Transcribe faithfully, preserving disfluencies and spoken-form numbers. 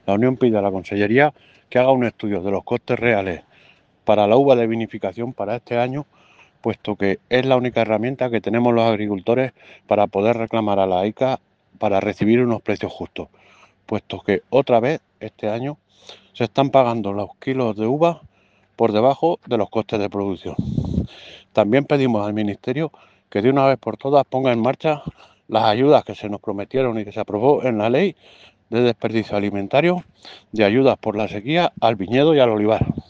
La Unión pide a la Consellería que haga un estudio de los costes reales para la uva de vinificación para este año, puesto que es la única herramienta que tenemos los agricultores para poder reclamar a la I C A para recibir unos precios justos, puesto que otra vez este año se están pagando los kilos de uva por debajo de los costes de producción. También pedimos al Ministerio que de una vez por todas ponga en marcha las ayudas que se nos prometieron y que se aprobó en la ley de desperdicio alimentario, de ayudas por la sequía al viñedo y al olivar.